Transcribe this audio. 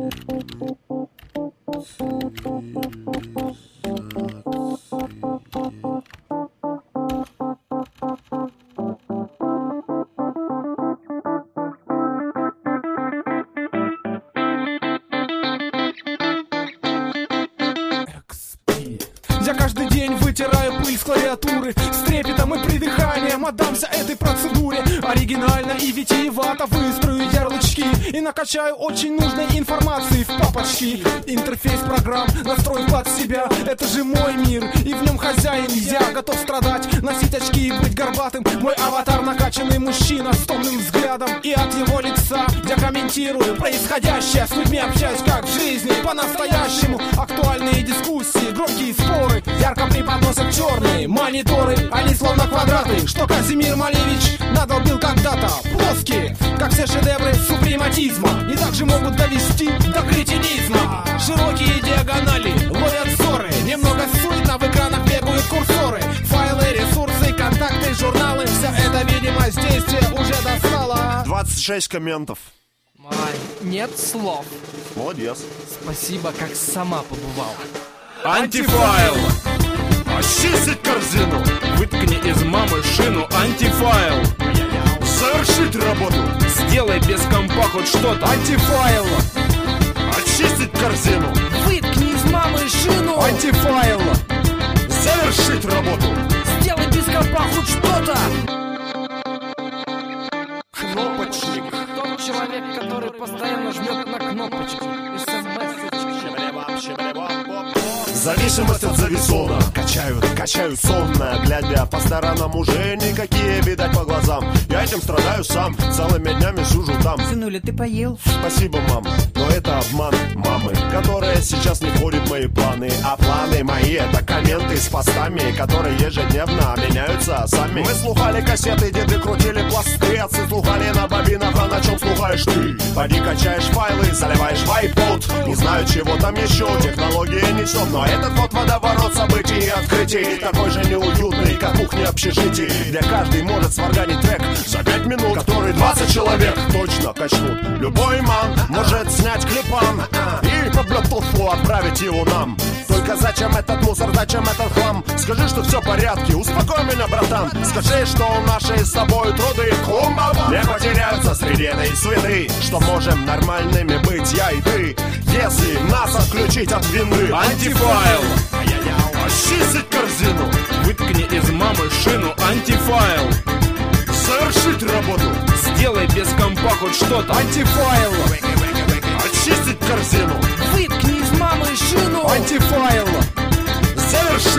Я каждый день вытираю пыль с клавиатуры, с трепетом и придыханием отдамся этой процедуре. Оригинально и витиевато выстрою ярлычки и накачаю очень нужной информации в папочки. Интерфейс программ настроен под себя, это же мой мир, и в нем хозяин я. Готов страдать, носить очки и быть горбатым. Мой аватар накачанный мужчина с томным взглядом, и от его лица я комментирую происходящее. С людьми общаюсь как в жизни, по-настоящему. Актуальные дискуссии, громкие споры ярко преподносят черные мониторы. Они словно квадраты, что Казимир Малевич надолбил когда-то. Плоские, как все шедевры супрематизма, и также могут довести до кретинизма. Широкие диагонали ловят взоры, немного суетно в экранах бегают курсоры. Файлы, ресурсы, контакты, журналы, вся эта видимость действия уже достала. 26 комментов. Май, нет слов. Молодец. Спасибо, как сама побывала. Антифайл! Очистить корзину! Выткни из мамы шину. Антифайл! Завершить работу! Сделай без компа хоть что-то. Антифайл! Очистить корзину! Выткни из мамы шину. Антифайл! Завершить работу! Сделай без компа хоть что-то. Кнопочник. Тот человек, который постоянно жмет на кнопочки. Зависимость от зависона. Качают сонно, глядя по сторонам, уже никакие видать по глазам. Я этим страдаю сам, целыми днями сижу там. Сынуля, ты поел? Спасибо, мам, но это обман мамы, которая сейчас не входит в мои планы. А планы мои — это комменты с постами, которые ежедневно меняются сами. Мы слухали кассеты, деды крутили пласты, отцы слухали на бобинах, а на чем слухаешь ты? Поди качаешь файлы, заливаешь в iPod. Не знаю, чего там еще технология несет, но этот вот водоворот событий и открытий такой же неуютный, как кухня общежитий, где каждый может сварганить трек за 5 минут, который 20 человек точно качнут. Любой ман может снять клипан и по Bluetooth отправить его нам. Только зачем этот мусор, зачем этот хлам? Скажи, что все в порядке, успокой меня, братан. Скажи, что наши с тобой труды не потеряются среди этой суеты, что можем нормальными быть я и ты, если нас отключить от вины. Антифайл! Очистить корзину! Выткни из мамы шину. Антифайл! Завершить работу! Сделай без компа хоть что-то. Антифайл! Очистить корзину! Выткни из мамы шину. Антифайл! Завершить